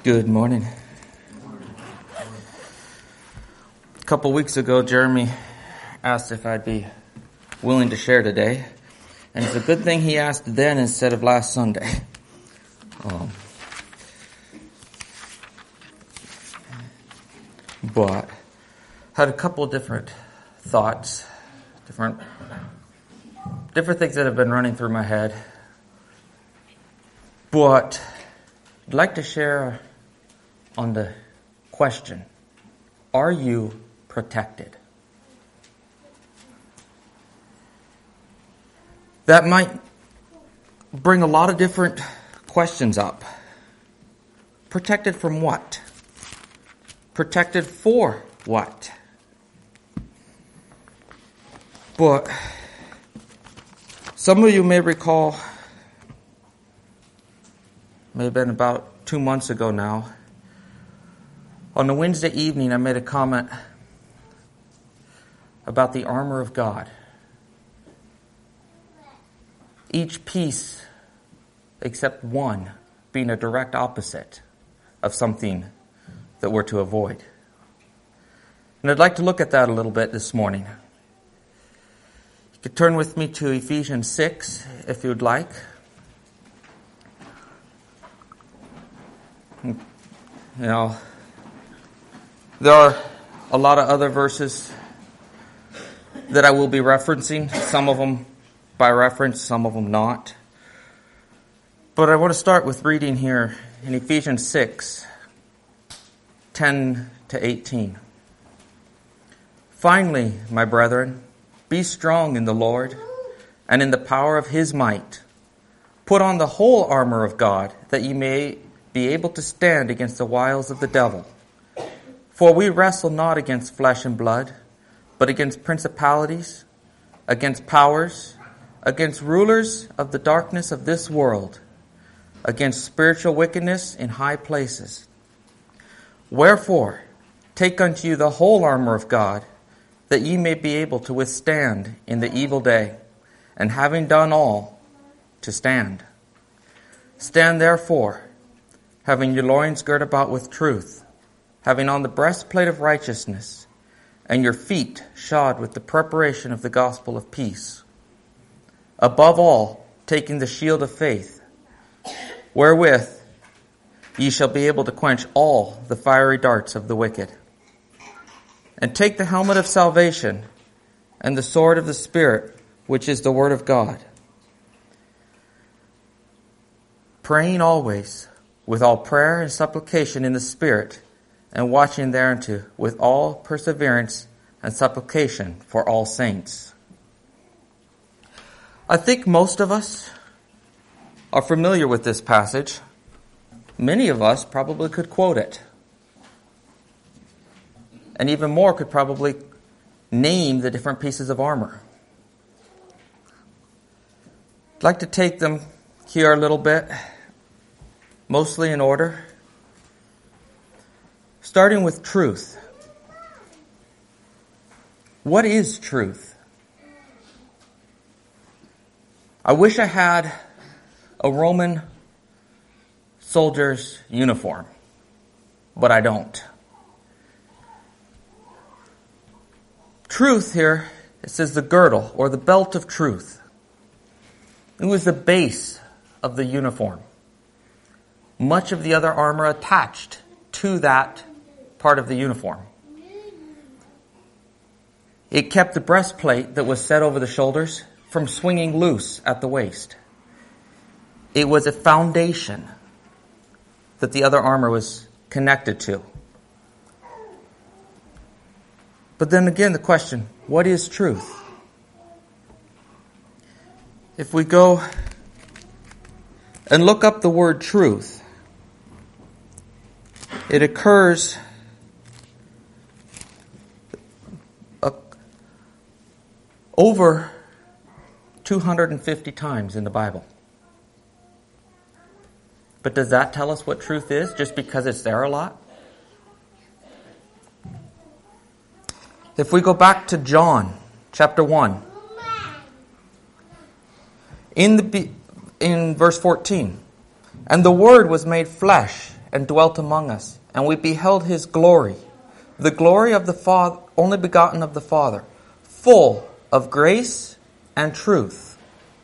Good morning. A couple weeks ago, Jeremy asked if I'd be willing to share today. And it's a good thing he asked then instead of last Sunday. But had a couple different thoughts, different things that have been running through my head. But I'd like to share on the question, are you protected? That might bring a lot of different questions up. Protected from what? Protected for what? But some of you may recall, may have been about 2 months ago now, on a Wednesday evening I made a comment about the armor of God. Each piece, except one, being a direct opposite of something that we're to avoid. And I'd like to look at that a little bit this morning. You could turn with me to Ephesians 6, if you would like. You know, there are a lot of other verses that I will be referencing, some of them by reference, some of them not. But I want to start with reading here in Ephesians 6, 10 to 18. Finally, my brethren, be strong in the Lord and in the power of His might. Put on the whole armor of God, that ye may be able to stand against the wiles of the devil. For we wrestle not against flesh and blood, but against principalities, against powers, against rulers of the darkness of this world, against spiritual wickedness in high places. Wherefore, take unto you the whole armor of God, that ye may be able to withstand in the evil day, and having done all, to stand. Stand therefore, having your loins girt about with truth, having on the breastplate of righteousness, and your feet shod with the preparation of the gospel of peace. Above all, taking the shield of faith, wherewith ye shall be able to quench all the fiery darts of the wicked. And take the helmet of salvation, and the sword of the Spirit, which is the word of God. Praying always, with all prayer and supplication in the Spirit, and watching thereunto with all perseverance and supplication for all saints. I think most of us are familiar with this passage. Many of us probably could quote it. And even more could probably name the different pieces of armor. I'd like to take them here a little bit, mostly in order. Starting with truth. What is truth? I wish I had a Roman soldier's uniform, but I don't. Truth here, it says the girdle or the belt of truth. It was the base of the uniform. Much of the other armor attached to that part of the uniform. It kept the breastplate that was set over the shoulders from swinging loose at the waist. It was a foundation that the other armor was connected to. But then again, the question, what is truth? If we go and look up the word truth, it occurs over 250 times in the Bible. But does that tell us what truth is just because it's there a lot? If we go back to John chapter 1, in verse 14, and the Word was made flesh and dwelt among us, and we beheld his glory, the glory of the Father, only begotten of the Father, full of grace and truth.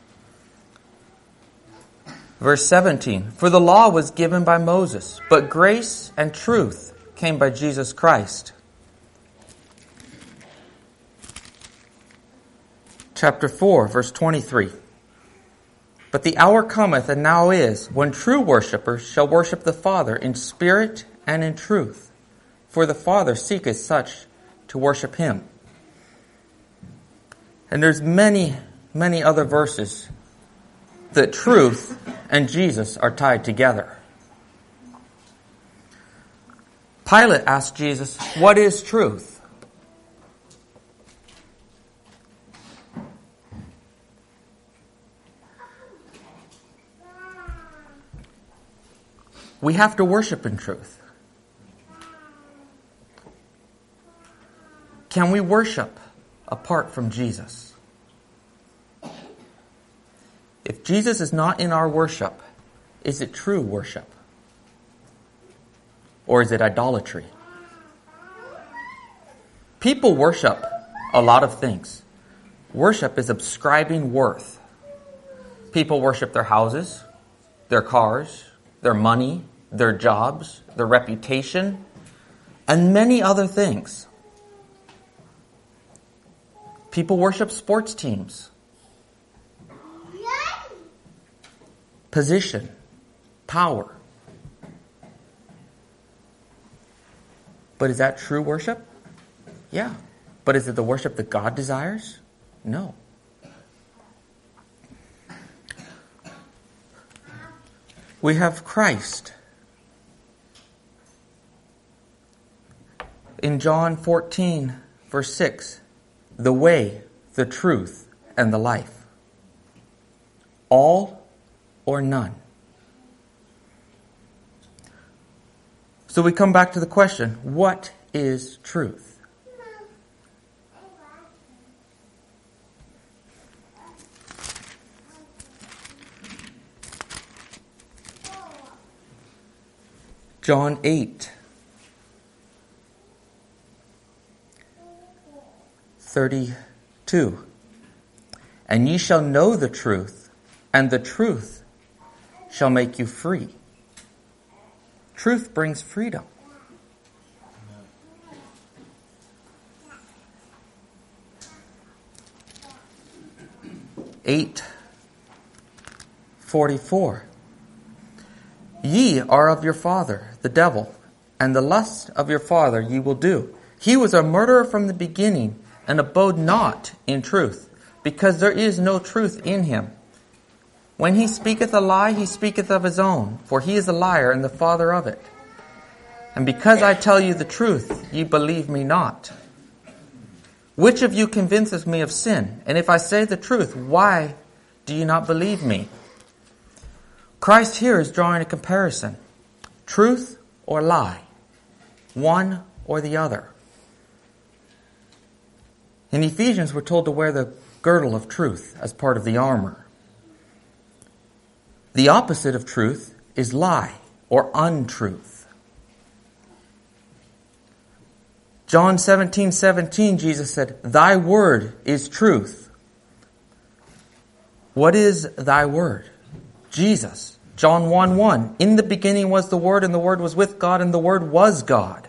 Verse 17, for the law was given by Moses, but grace and truth came by Jesus Christ. Chapter 4, verse 23. But the hour cometh, and now is, when true worshippers shall worship the Father in spirit and in truth. For the Father seeketh such to worship him. And there's many, many other verses that truth and Jesus are tied together. Pilate asked Jesus, what is truth? We have to worship in truth. Can we worship apart from Jesus? If Jesus is not in our worship, is it true worship? Or is it idolatry? People worship a lot of things. Worship is ascribing worth. People worship their houses, their cars, their money, their jobs, their reputation, and many other things. People worship sports teams, position, power. But is that true worship? Yeah. But is it the worship that God desires? No. We have Christ. In John 14, verse 6, the way, the truth, and the life. All or none. So we come back to the question, what is truth? John 8, 32. And ye shall know the truth, and the truth shall make you free. Truth brings freedom. Eight 44. Ye are of your father, the devil, and the lust of your father ye will do. He was a murderer from the beginning, and abode not in truth, because there is no truth in him. When he speaketh a lie, he speaketh of his own, for he is a liar and the father of it. And because I tell you the truth, ye believe me not. Which of you convinces me of sin? And if I say the truth, why do you not believe me? Christ here is drawing a comparison. Truth or lie. One or the other. In Ephesians, we're told to wear the girdle of truth as part of the armor. The opposite of truth is lie or untruth. John 17:17, Jesus said, thy word is truth. What is thy word? Jesus. John 1:1, in the beginning was the Word, and the Word was with God, and the Word was God.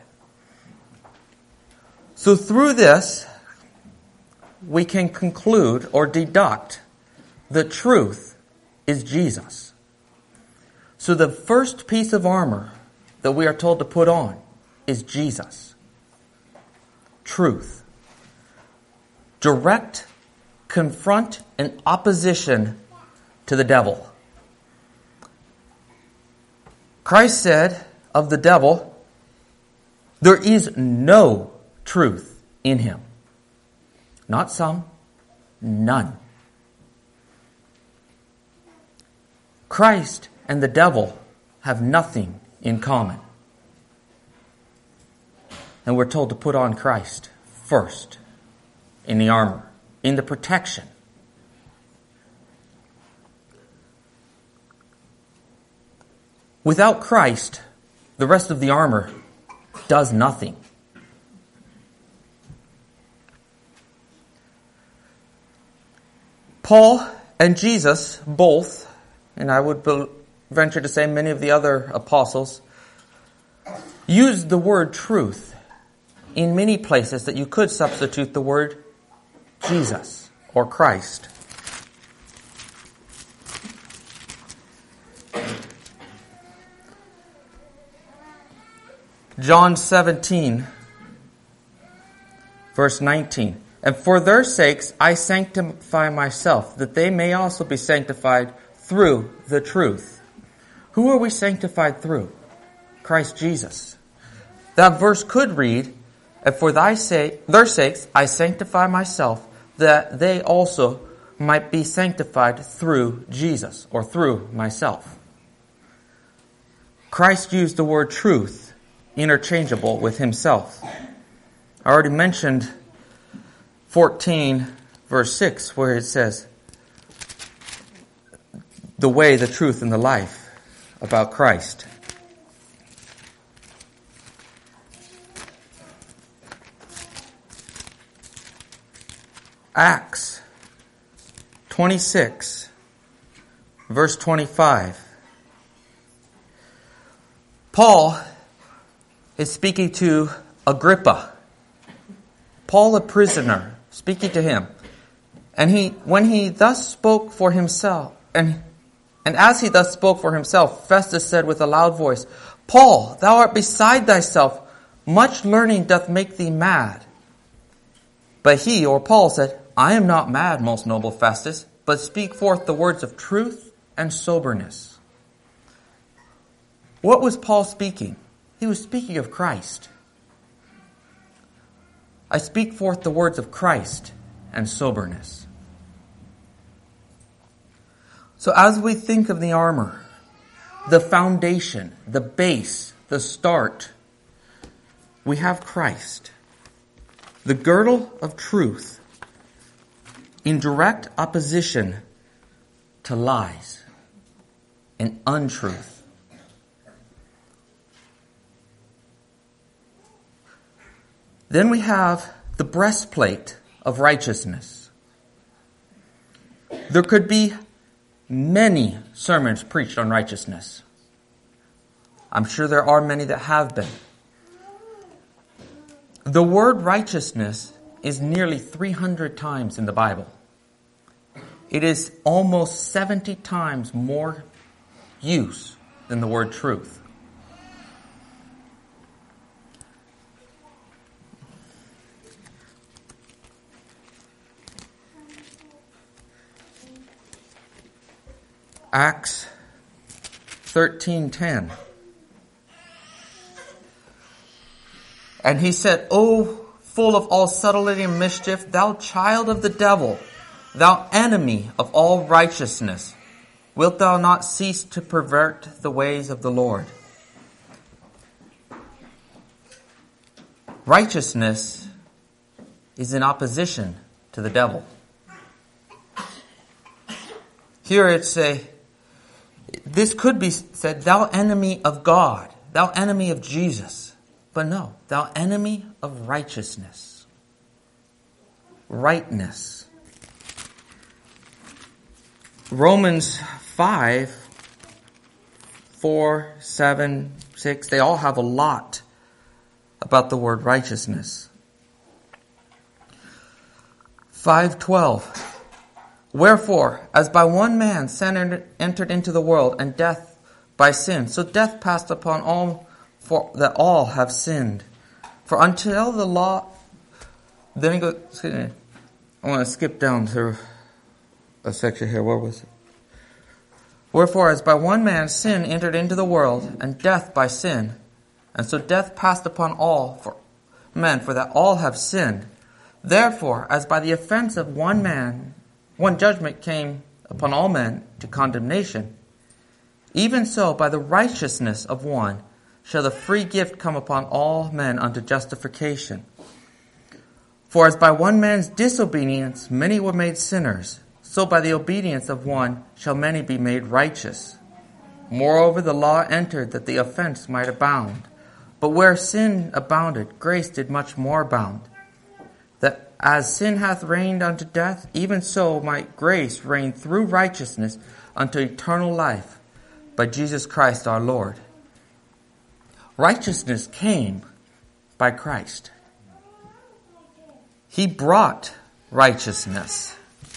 So through this, we can conclude or deduct the truth is Jesus. So the first piece of armor that we are told to put on is Jesus. Truth. Direct, confront, and opposition to the devil. Christ said of the devil, there is no truth in him. Not some, none. Christ and the devil have nothing in common. And we're told to put on Christ first in the armor, in the protection. Without Christ, the rest of the armor does nothing. Paul and Jesus both, and I would venture to say many of the other apostles, used the word truth in many places that you could substitute the word Jesus or Christ. John 17, verse 19. And for their sakes I sanctify myself, that they may also be sanctified through the truth. Who are we sanctified through? Christ Jesus. That verse could read, and for their sakes I sanctify myself, that they also might be sanctified through Jesus, or through myself. Christ used the word truth, interchangeable with himself. I already mentioned 14, verse 6, where it says, the way, the truth, and the life about Christ. Acts 26, verse 25. Paul is speaking to Agrippa. Paul, a prisoner, speaking to him. And when he thus spoke for himself, and as he thus spoke for himself, Festus said with a loud voice, Paul, thou art beside thyself. Much learning doth make thee mad. But he, or Paul, said, I am not mad, most noble Festus, but speak forth the words of truth and soberness. What was Paul speaking? He was speaking of Christ. I speak forth the words of Christ and soberness. So as we think of the armor, the foundation, the base, the start, we have Christ. The girdle of truth in direct opposition to lies and untruth. Then we have the breastplate of righteousness. There could be many sermons preached on righteousness. I'm sure there are many that have been. The word righteousness is nearly 300 times in the Bible. It is almost 70 times more use than the word truth. Acts 13:10. And he said, O full of all subtlety and mischief, thou child of the devil, thou enemy of all righteousness, wilt thou not cease to pervert the ways of the Lord? Righteousness is in opposition to the devil. Here this could be said, thou enemy of God, thou enemy of Jesus. But no, thou enemy of righteousness. Rightness. Romans 5, 4, 7, 6, they all have a lot about the word righteousness. 5:12. Wherefore, as by one man sin entered into the world, and death by sin, so death passed upon all, for that all have sinned. For until the law... I want to skip down to a section here. Where was it? Wherefore, as by one man sin entered into the world, and death by sin, and so death passed upon all for men, for that all have sinned. Therefore, as by the offense of one man, one judgment came upon all men to condemnation, even so by the righteousness of one shall the free gift come upon all men unto justification. For as by one man's disobedience many were made sinners, so by the obedience of one shall many be made righteous. Moreover, the law entered that the offense might abound. But where sin abounded, grace did much more abound. That as sin hath reigned unto death, even so might grace reign through righteousness unto eternal life by Jesus Christ our Lord. Righteousness came by Christ. He brought righteousness.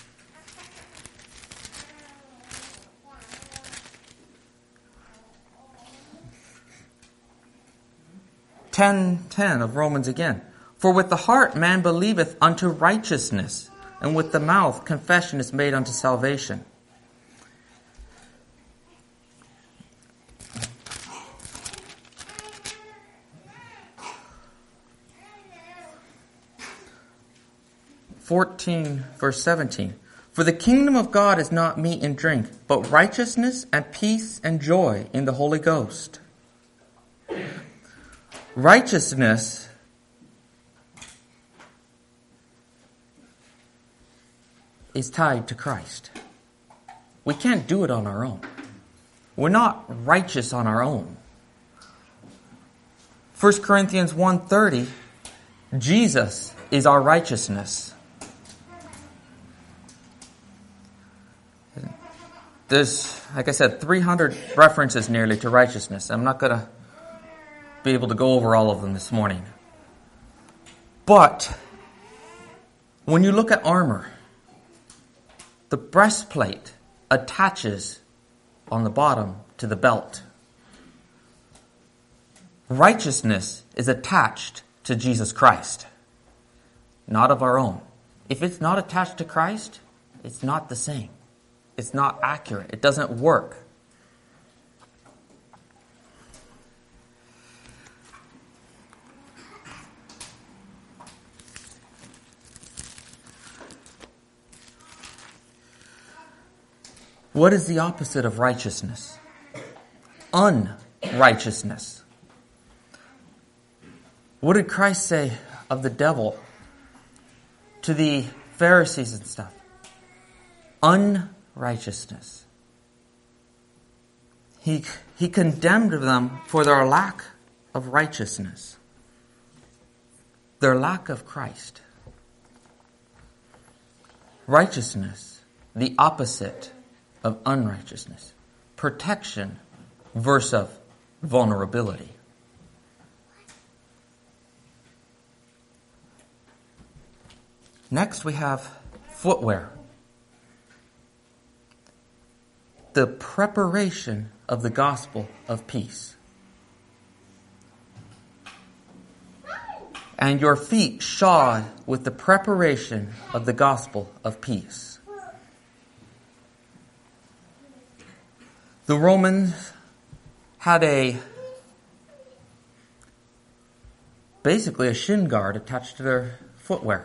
Ten of Romans again. For with the heart man believeth unto righteousness, and with the mouth confession is made unto salvation. Verse 17. For the kingdom of God is not meat and drink, but righteousness and peace and joy in the Holy Ghost. Righteousness is tied to Christ. We can't do it on our own. We're not righteous on our own. 1 Corinthians 1:30, Jesus is our righteousness. There's, like I said, 300 references nearly to righteousness. I'm not going to be able to go over all of them this morning. But when you look at armor, the breastplate attaches on the bottom to the belt. Righteousness is attached to Jesus Christ, not of our own. If it's not attached to Christ, it's not the same. It's not accurate. It doesn't work. What is the opposite of righteousness? Unrighteousness. What did Christ say of the devil to the Pharisees and stuff? Unrighteousness. He condemned them for their lack of righteousness. Their lack of Christ. Righteousness, the opposite of unrighteousness. Protection versus vulnerability. Next we have footwear. The preparation of the gospel of peace. And your feet shod with the preparation of the gospel of peace. The Romans had basically a shin guard attached to their footwear.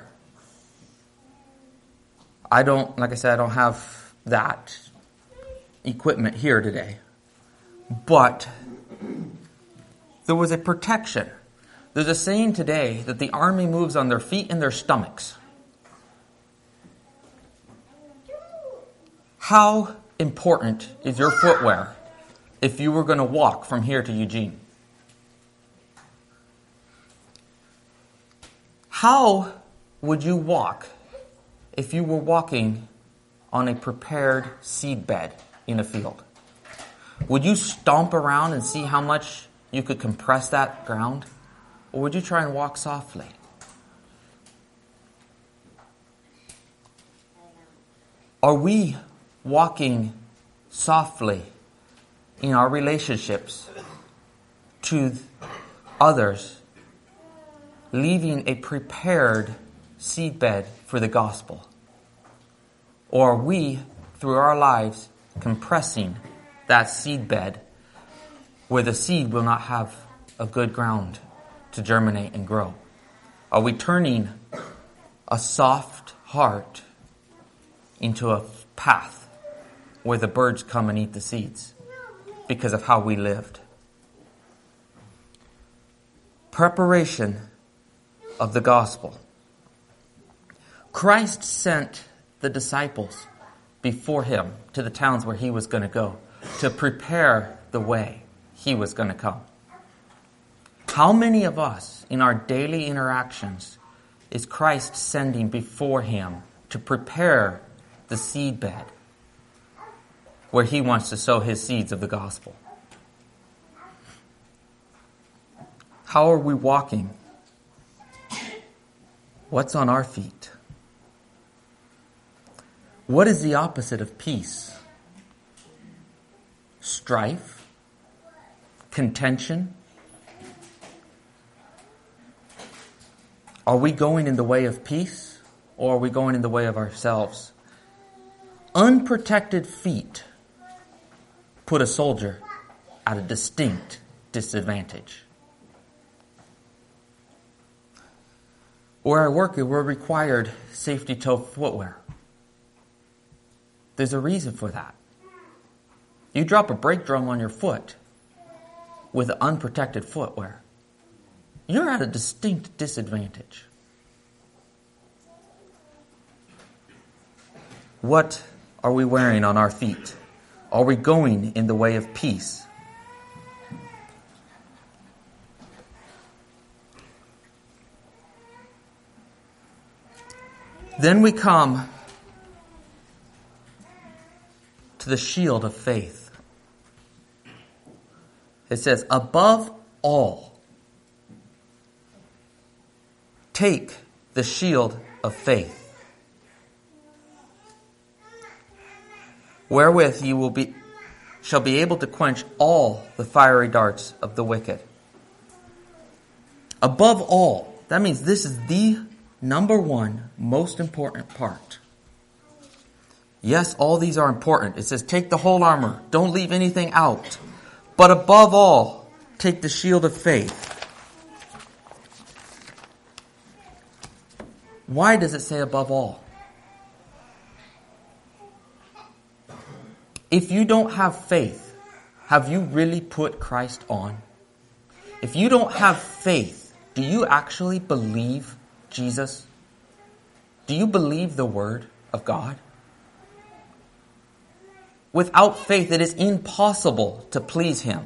Like I said, I don't have that equipment here today. But there was a protection. There's a saying today that the army moves on their feet and their stomachs. How important is your footwear if you were going to walk from here to Eugene? How would you walk if you were walking on a prepared seed bed in a field? Would you stomp around and see how much you could compress that ground? Or would you try and walk softly? Are we walking softly in our relationships to others, leaving a prepared seedbed for the gospel? Or are we, through our lives, compressing that seedbed where the seed will not have a good ground to germinate and grow? Are we turning a soft heart into a path where the birds come and eat the seeds because of how we lived? Preparation of the gospel. Christ sent the disciples before him to the towns where he was going to go to prepare the way. He was going to come. How many of us in our daily interactions is Christ sending before him to prepare the seedbed where he wants to sow his seeds of the gospel? How are we walking? What's on our feet? What is the opposite of peace? Strife? Contention? Are we going in the way of peace, or are we going in the way of ourselves? Unprotected feet put a soldier at a distinct disadvantage. Where I work, we're required safety toe footwear. There's a reason for that. You drop a brake drum on your foot with unprotected footwear, you're at a distinct disadvantage. What are we wearing on our feet? Are we going in the way of peace? Then we come to the shield of faith. It says, above all, take the shield of faith, wherewith you shall be able to quench all the fiery darts of the wicked. Above all, that means this is the number one most important part. Yes, all these are important. It says take the whole armor. Don't leave anything out. But above all, take the shield of faith. Why does it say above all? If you don't have faith, have you really put Christ on? If you don't have faith, do you actually believe Jesus? Do you believe the Word of God? Without faith, it is impossible to please Him.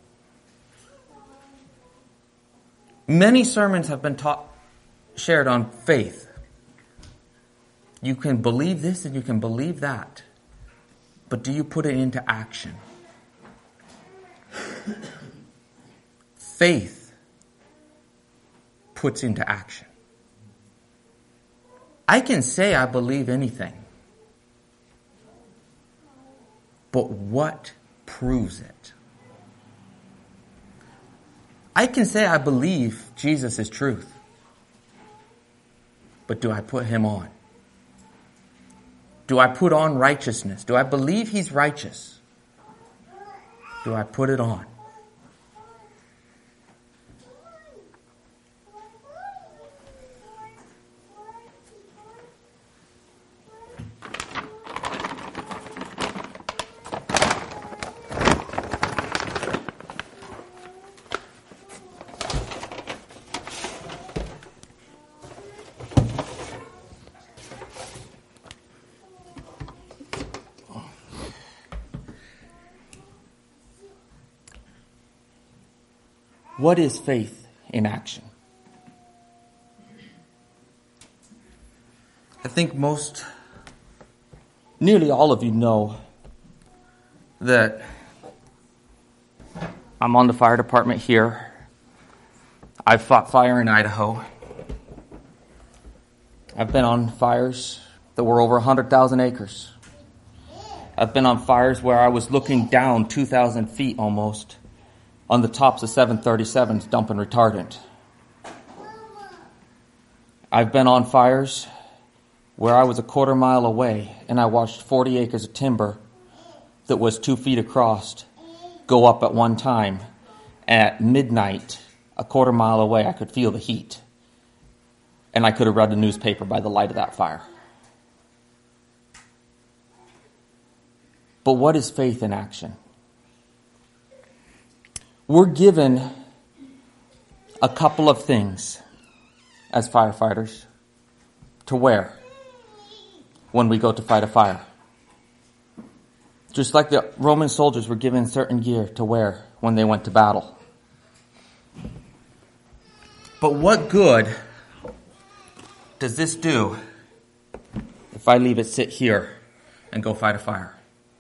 Many sermons have been shared on faith. You can believe this and you can believe that. But do you put it into action? Faith puts into action. I can say I believe anything. But what proves it? I can say I believe Jesus is truth. But do I put Him on? Do I put on righteousness? Do I believe He's righteous? Do I put it on? What is faith in action? I think nearly all of you know that I'm on the fire department here. I've fought fire in Idaho. I've been on fires that were over 100,000 acres. I've been on fires where I was looking down 2,000 feet almost on the tops of 737s dumping retardant. I've been on fires where I was a quarter mile away and I watched 40 acres of timber that was 2 feet across go up at one time. At midnight, a quarter mile away, I could feel the heat. And I could have read the newspaper by the light of that fire. But what is faith in action? We're given a couple of things as firefighters to wear when we go to fight a fire. Just like the Roman soldiers were given certain gear to wear when they went to battle. But what good does this do if I leave it sit here and go fight a fire?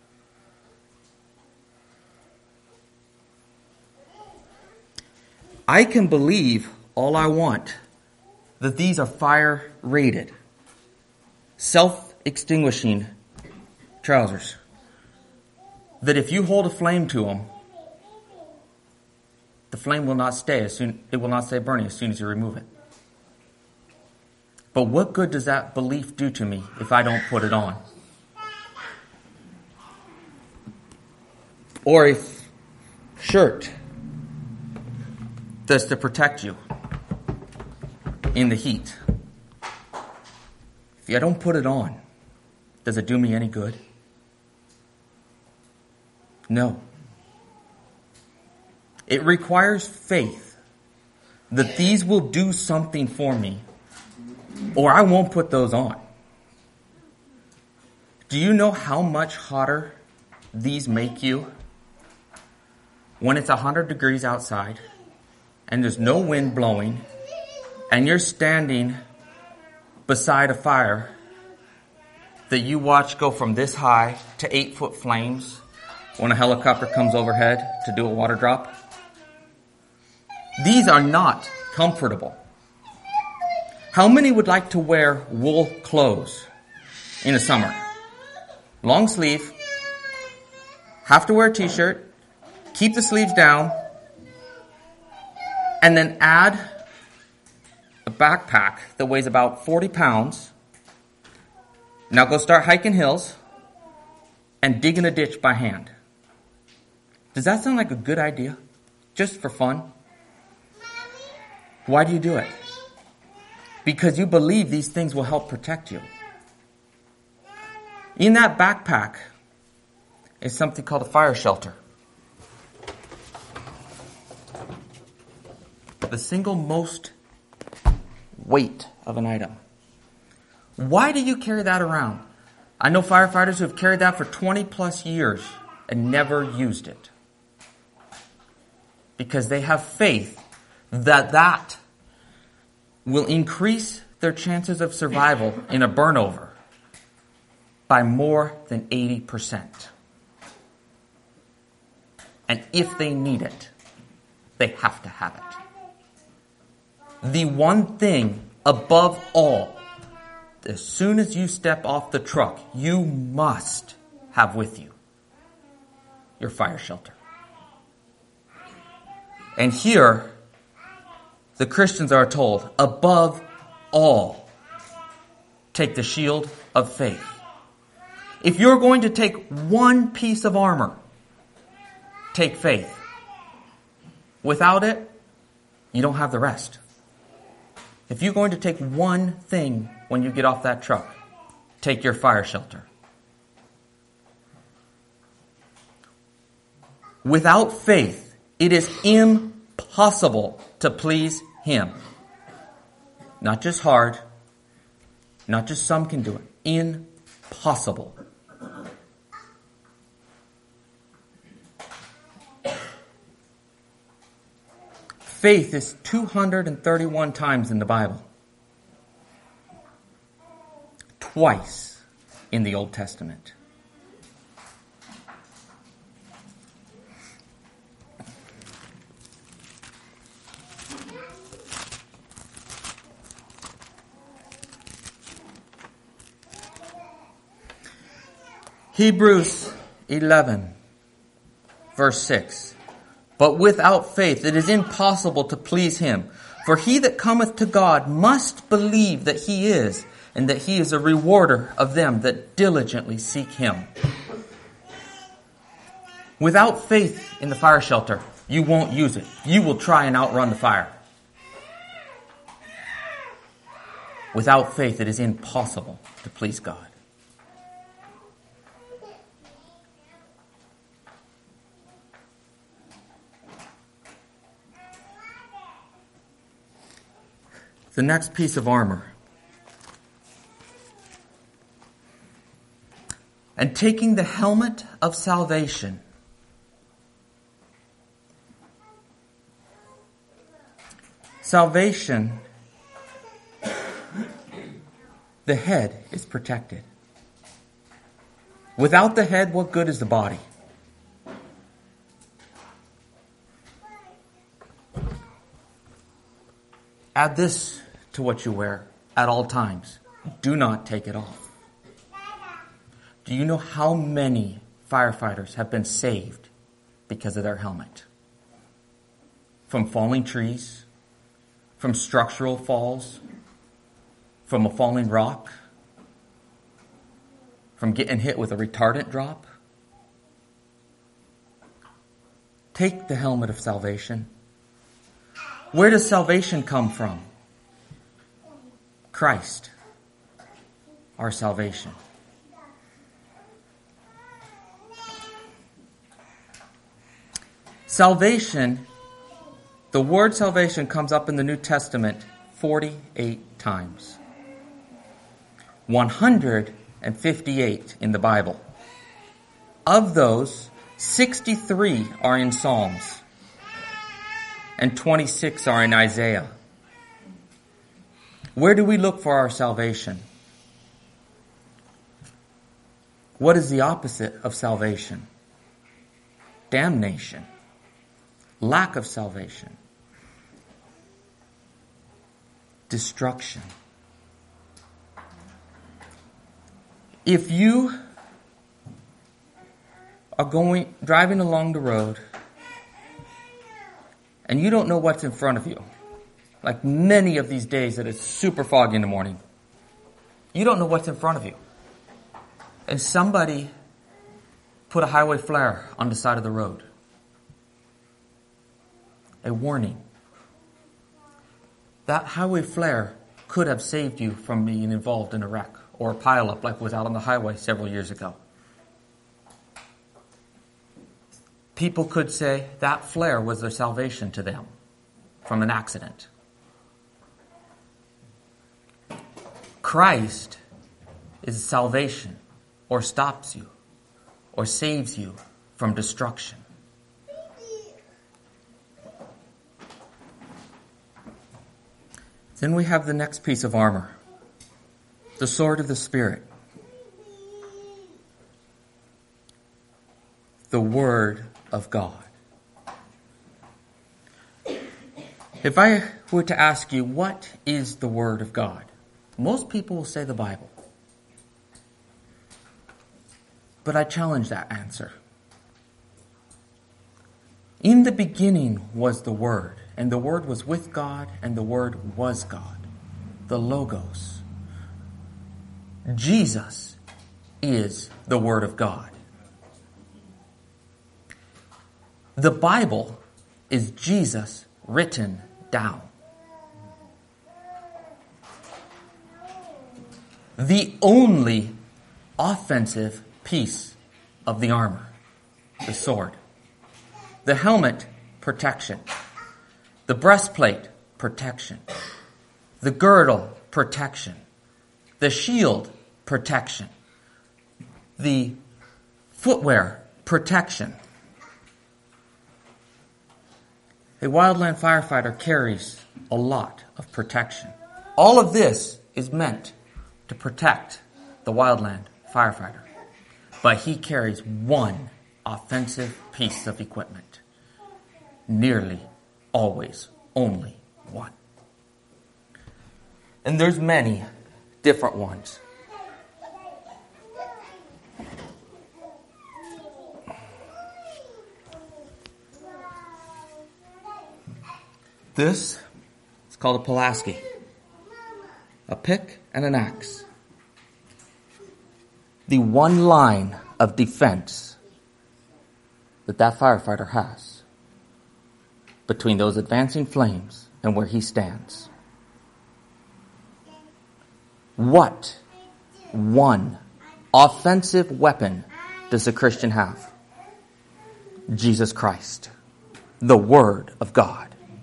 I can believe all I want that these are fire rated, self-extinguishing trousers. That if you hold a flame to them, the flame will not stay it will not stay burning as soon as you remove it. But what good does that belief do to me if I don't put it on? Or if shirt that's to protect you in the heat. If I don't put it on, does it do me any good? No. It requires faith that these will do something for me, or I won't put those on. Do you know how much hotter these make you when it's 100 degrees outside and there's no wind blowing and you're standing beside a fire that you watch go from this high to 8-foot flames when a helicopter comes overhead to do a water drop? These are not comfortable. How many would like to wear wool clothes in the summer? Long sleeve, have to wear a t-shirt, keep the sleeves down, and then add a backpack that weighs about 40 pounds. Now go start hiking hills and digging a ditch by hand. Does that sound like a good idea? Just for fun? Why do you do it? Because you believe these things will help protect you. In that backpack is something called a fire shelter. The single most weight of an item. Why do you carry that around? I know firefighters who have carried that for 20 plus years and never used it. Because they have faith that that will increase their chances of survival in a burnover by more than 80%. And if they need it, they have to have it. The one thing above all, as soon as you step off the truck, you must have with you your fire shelter. And here, the Christians are told, above all, take the shield of faith. If you're going to take one piece of armor, take faith. Without it, you don't have the rest. If you're going to take one thing when you get off that truck, take your fire shelter. Without faith, it is impossible to please Him. Not just hard, not just some can do it. Impossible. Faith is 231 times in the Bible. Twice in the Old Testament. Hebrews 11, verse 6. But without faith it is impossible to please Him. For he that cometh to God must believe that He is, and that He is a rewarder of them that diligently seek Him. Without faith in the fire shelter, you won't use it. You will try and outrun the fire. Without faith, it is impossible to please God. The next piece of armor. and taking the helmet of salvation. Salvation, the head is protected. Without the head, what good is the body? Add this to what you wear at all times. Do not take it off. Do you know how many firefighters have been saved because of their helmet? From falling trees, from structural falls, from a falling rock, from getting hit with a retardant drop. Take the helmet of salvation. Where does salvation come from? Christ, our salvation. Salvation, the word salvation comes up in the New Testament 48 times. 158 in the Bible. Of those, 63 are in Psalms, and 26 are in Isaiah. Where do we look for our salvation? What is the opposite of salvation? Damnation. Lack of salvation. Destruction. If you are driving along the road and you don't know what's in front of you, like many of these days that it's super foggy in the morning, you don't know what's in front of you. And somebody put a highway flare on the side of the road. A warning. That highway flare could have saved you from being involved in a wreck or a pileup like was out on the highway several years ago. People could say that flare was their salvation to them from an accident. Christ is salvation, or stops you, or saves you from destruction. Then we have the next piece of armor, the sword of the Spirit, the Word of God. If I were to ask you, what is the Word of God? Most people will say the Bible. But I challenge that answer. In the beginning was the Word, and the Word was with God, and the Word was God. The Logos. Jesus is the Word of God. The Bible is Jesus written down. The only offensive piece of the armor, the sword. The helmet, protection. The breastplate, protection. The girdle, protection. The shield, protection. The footwear, protection. A wildland firefighter carries a lot of protection. All of this is meant to protect the wildland firefighter. But he carries one offensive piece of equipment. Nearly always only one. And there's many different ones. This is called a Pulaski. A pick and an axe. The one line of defense that firefighter has between those advancing flames and where he stands. What one offensive weapon does the Christian have? Jesus Christ, the Word of God.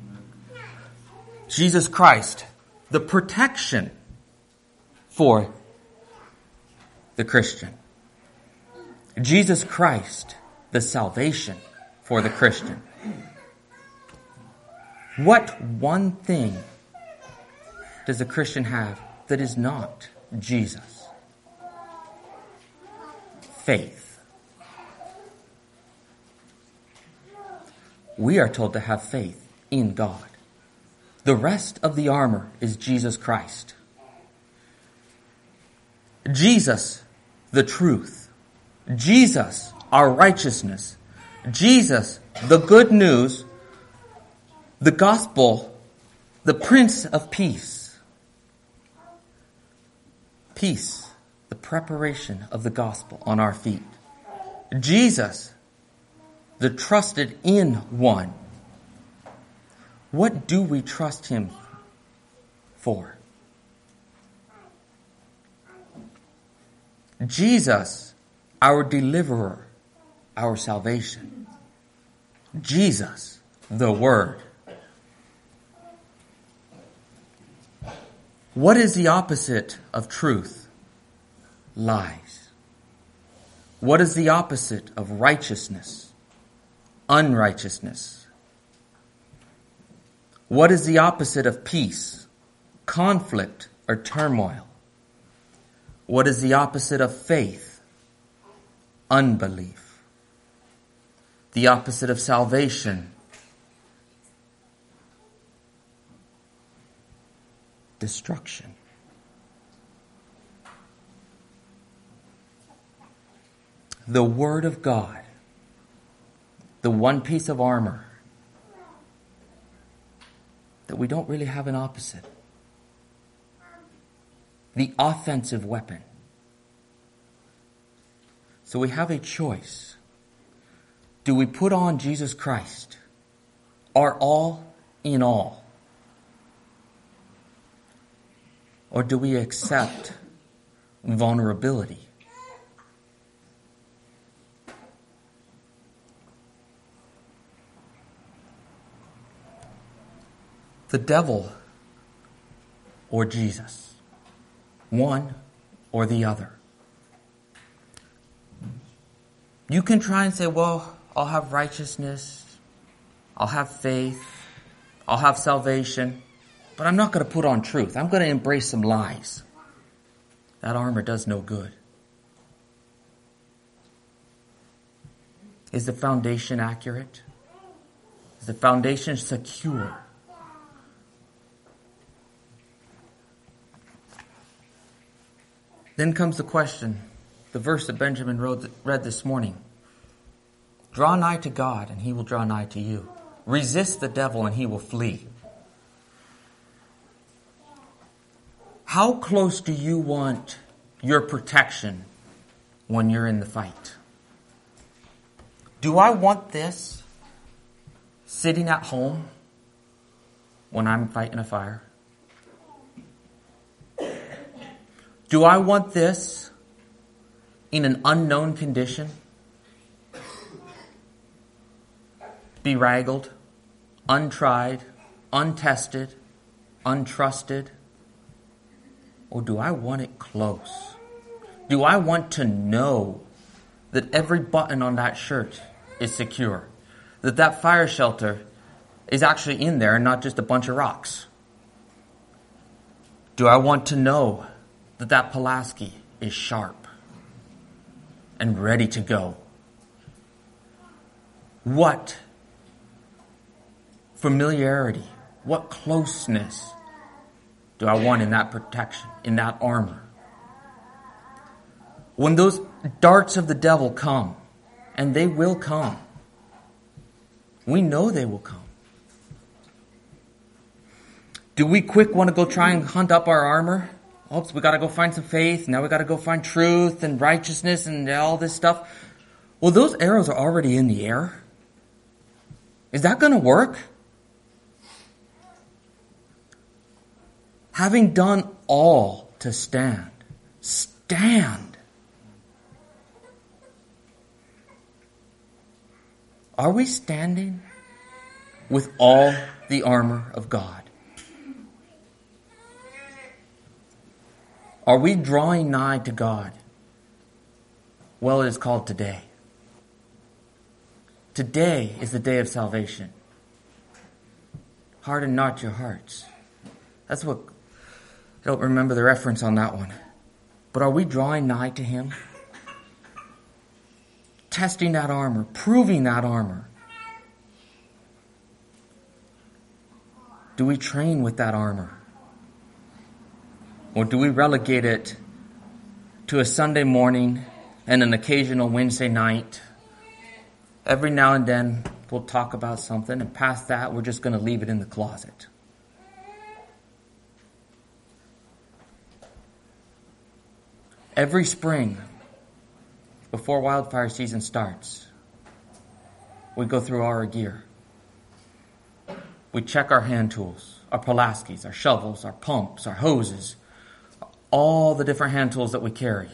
Jesus Christ, the protection for the Christian. Jesus Christ, the salvation for the Christian. What one thing does a Christian have that is not Jesus? Faith. We are told to have faith in God. The rest of the armor is Jesus Christ. Jesus, the truth. Jesus, our righteousness. Jesus, the good news, the gospel, the Prince of Peace. Peace, the preparation of the gospel on our feet. Jesus, the trusted in one. What do we trust him for? Jesus, our deliverer, our salvation. Jesus, the Word. What is the opposite of truth? Lies. What is the opposite of righteousness? Unrighteousness. What is the opposite of peace? Conflict or turmoil. What is the opposite of faith? Unbelief. The opposite of salvation? Destruction. The Word of God, the one piece of armor that we don't really have an opposite. The offensive weapon. So we have a choice. Do we put on Jesus Christ, our all in all? Or do we accept vulnerability? The devil or Jesus? One or the other? You can try and say, well, I'll have righteousness, I'll have faith, I'll have salvation, but I'm not going to put on truth. I'm going to embrace some lies. That armor does no good. Is the foundation accurate? Is the foundation secure? Then comes the question, the verse that Benjamin read this morning. Draw nigh to God, and he will draw nigh to you. Resist the devil, and he will flee. How close do you want your protection when you're in the fight? Do I want this sitting at home when I'm fighting a fire? Do I want this in an unknown condition? Beraggled, untried, untested, untrusted? Or do I want it close? Do I want to know that every button on that shirt is secure? That that fire shelter is actually in there and not just a bunch of rocks? Do I want to know that that Pulaski is sharp and ready to go? What familiarity, what closeness do I want in that protection, in that armor? When those darts of the devil come, and they will come, we know they will come. Do we quick want to go try and hunt up our armor? Oops, we got to go find some faith. Now we got to go find truth and righteousness and all this stuff. Well, those arrows are already in the air. Is that going to work? Having done all to stand, stand. Are we standing with all the armor of God? Are we drawing nigh to God Well, it is called today. Today is the day of salvation. Harden not your hearts. That's what, I don't remember the reference on that one. But are we drawing nigh to him? Testing that armor, proving that armor. Do we train with that armor? Or do we relegate it to a Sunday morning and an occasional Wednesday night? Every now and then we'll talk about something, and past that we're just going to leave it in the closet. Every spring, before wildfire season starts, we go through our gear. We check our hand tools, our Pulaskis, our shovels, our pumps, our hoses, all the different hand tools that we carry.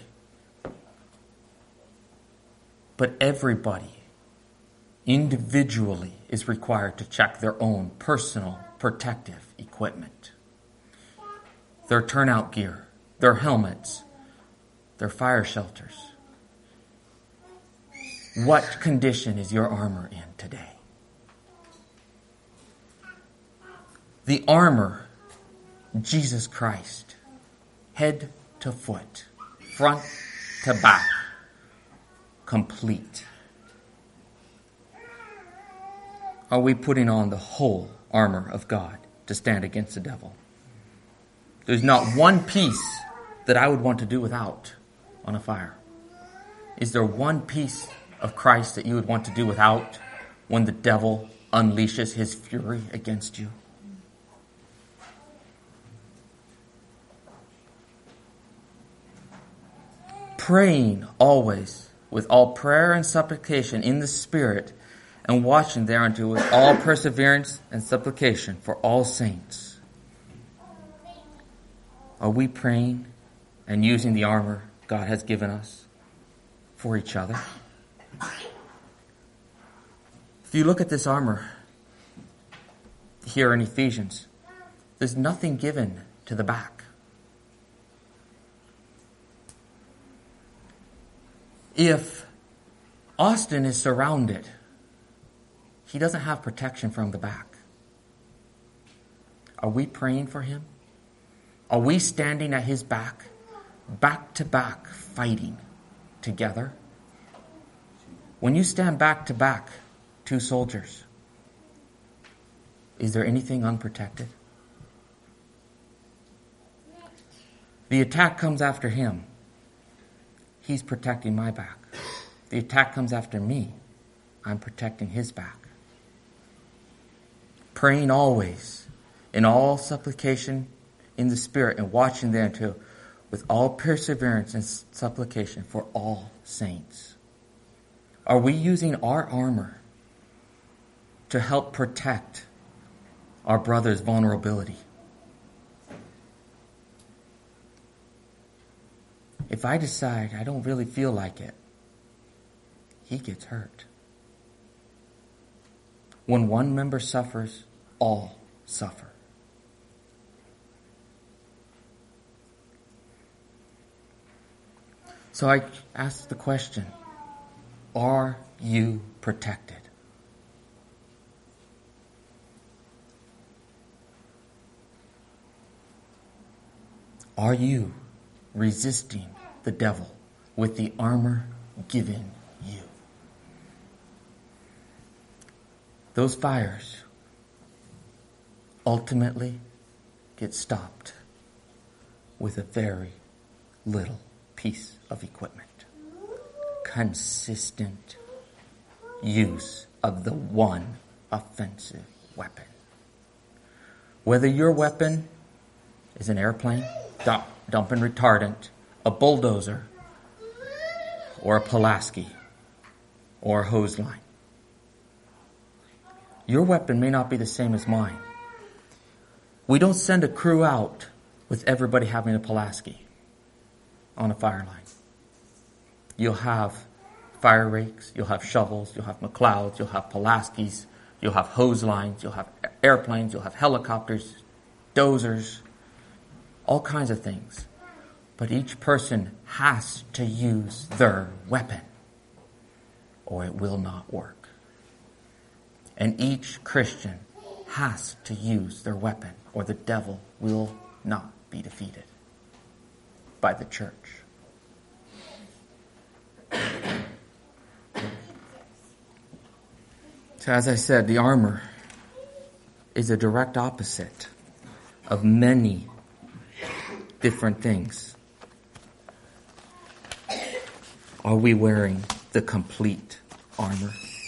But everybody individually is required to check their own personal protective equipment. Their turnout gear, their helmets, their fire shelters. What condition is your armor in today? The armor, Jesus Christ, head to foot, front to back, complete. Are we putting on the whole armor of God to stand against the devil? There's not one piece that I would want to do without on a fire. Is there one piece of Christ that you would want to do without when the devil unleashes his fury against you? Praying always with all prayer and supplication in the Spirit, and watching thereunto with all perseverance and supplication for all saints. Are we praying and using the armor God has given us for each other? If you look at this armor here in Ephesians, there's nothing given to the back. If Austin is surrounded, he doesn't have protection from the back. Are we praying for him? Are we standing at his back to back, fighting together? When you stand back to back, two soldiers, is there anything unprotected? The attack comes after him. He's protecting my back. The attack comes after me. I'm protecting his back. Praying always, in all supplication in the Spirit, and watching thereunto with all perseverance and supplication for all saints. Are we using our armor to help protect our brother's vulnerability? If I decide I don't really feel like it, he gets hurt. When one member suffers, all suffer. So I ask the question, are you protected? Are you resisting the devil with the armor given you? Those fires ultimately get stopped with a very little piece of equipment. Consistent use of the one offensive weapon. Whether your weapon is an airplane, dumping retardant, a bulldozer, or a Pulaski, or a hose line. Your weapon may not be the same as mine. We don't send a crew out with everybody having a Pulaski on a fire line. You'll have fire rakes, you'll have shovels, you'll have McLeods, you'll have Pulaskis, you'll have hose lines, you'll have airplanes, you'll have helicopters, dozers, all kinds of things. But each person has to use their weapon, or it will not work. And each Christian has to use their weapon, or the devil will not be defeated by the church. So as I said, the armor is a direct opposite of many different things. Are we wearing the complete armor?